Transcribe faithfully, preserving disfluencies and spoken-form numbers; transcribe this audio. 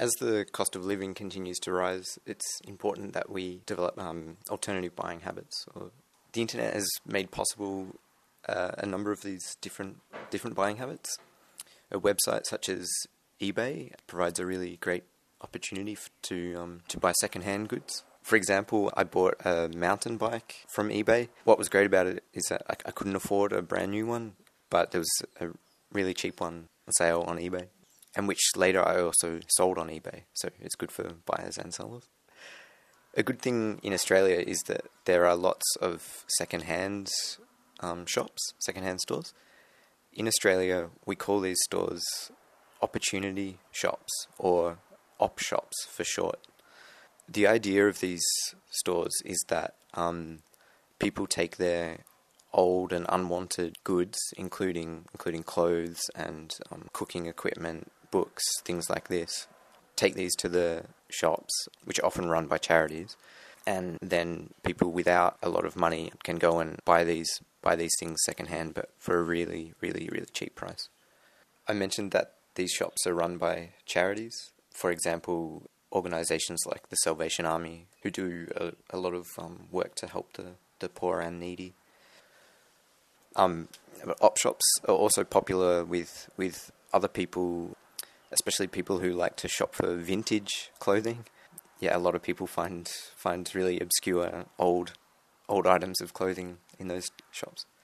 As the cost of living continues to rise, it's important that we develop um, alternative buying habits. Or the internet has made possible uh, a number of these different different buying habits. A website such as eBay provides a really great opportunity f- to um, to buy second-hand goods. For example, I bought a mountain bike from eBay. What was great about it is that I, I couldn't afford a brand new one, but there was a really cheap one on sale on eBay, and which later I also sold on eBay, so it's good for buyers and sellers. A good thing in Australia is that there are lots of second-hand um, shops, second-hand stores. In Australia, we call these stores opportunity shops, or op shops for short. The idea of these stores is that um, people take their old and unwanted goods, including including clothes and um, cooking equipment, books, things like this, take these to the shops, which are often run by charities, and then people without a lot of money can go and buy these buy these things secondhand, but for a really, really, really cheap price. I mentioned that these shops are run by charities. For example, organisations like the Salvation Army, who do a, a lot of um, work to help the, the poor and needy. Um, op shops are also popular with with other people, especially people who like to shop for vintage clothing. Yeah, a lot of people find find really obscure old old items of clothing in those shops.